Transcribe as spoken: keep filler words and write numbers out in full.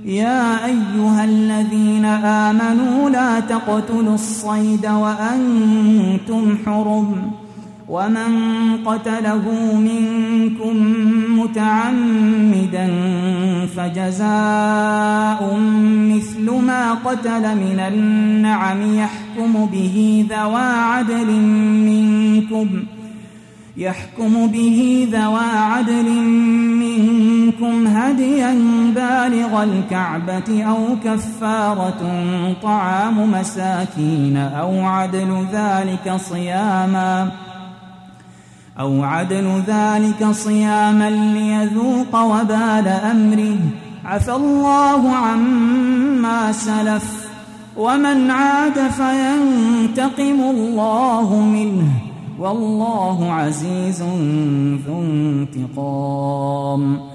يا أيها الذين آمنوا لا تقتلوا الصيد وأنتم حرم ومن قتله منكم متعمدا فجزاء مثل ما قتل من النعم يحكم به ذوى عدل منكم يحكم به ذوى عدل منكم هديا بالغ الكعبة أو كفارة طعام مساكين أو عدل ذلك صياما أو عدل ذلك صياما ليذوق وبال أمره عفى الله عما سلف ومن عاد فينتقم الله منه والله عزيز ذو انتقام.